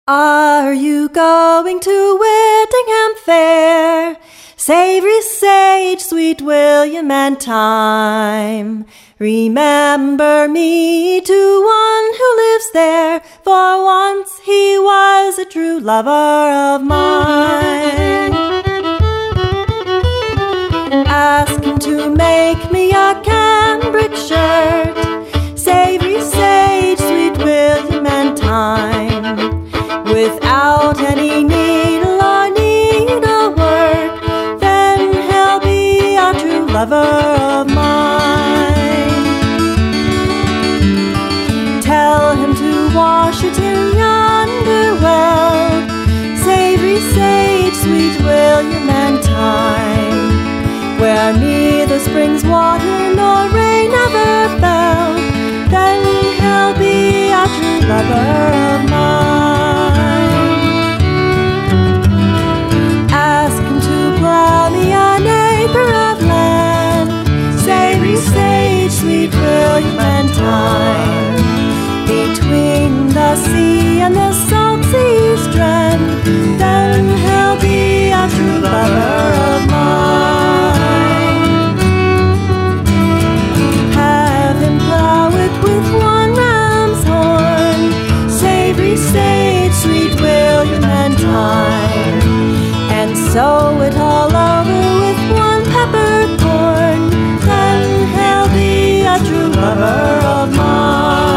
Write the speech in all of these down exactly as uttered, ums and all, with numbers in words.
Are you going to Whittingham Fair? Savory sage, sweet William and thyme. Remember me to one who lives there, for once he was a true lover of mine. Ask him to make me a cambric shirt, savory sage, sweet William and thyme, without any needle or needlework, then he'll be a true lover of mine. Tell him to wash it in yonder well, savory sage, sweet William and thyme, where neither spring's water nor rain ever fell, then he'll be a true lover of mine. Ask him to plow me an acre of land, savory sage, sweet William and thyme, between the sea and the salt sea strand, then he'll be a true lover of mine. Have him plow it with one ram's horn, savory sage, sweet William and thyme, and sow it all over with one peppercorn, then he'll be a true lover of mine.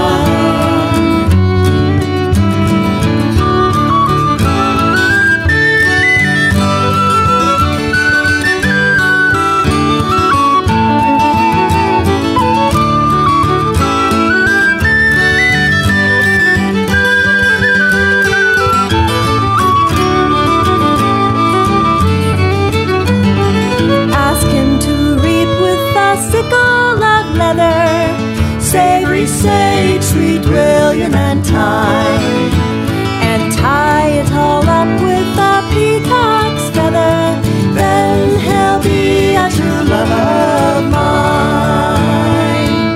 Savory sage, sweet William and thyme, and tie it all up with a peacock's feather, then he'll be a true lover of mine.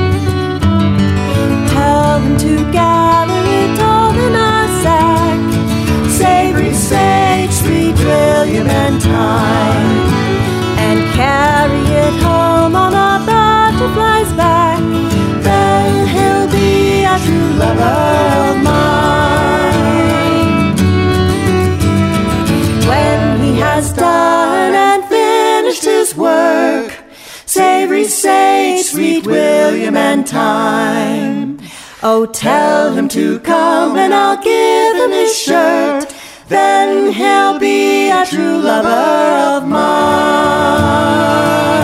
Tell him to gather it all in a sack, savory sage, sweet William and thyme, and carry it home on a butterfly's back, then he'll be a true lover of mine. When he has done and finished his work, savory sage, sweet William and thyme, oh, tell him to come and I'll give him his shirt, then he'll be a true lover of mine.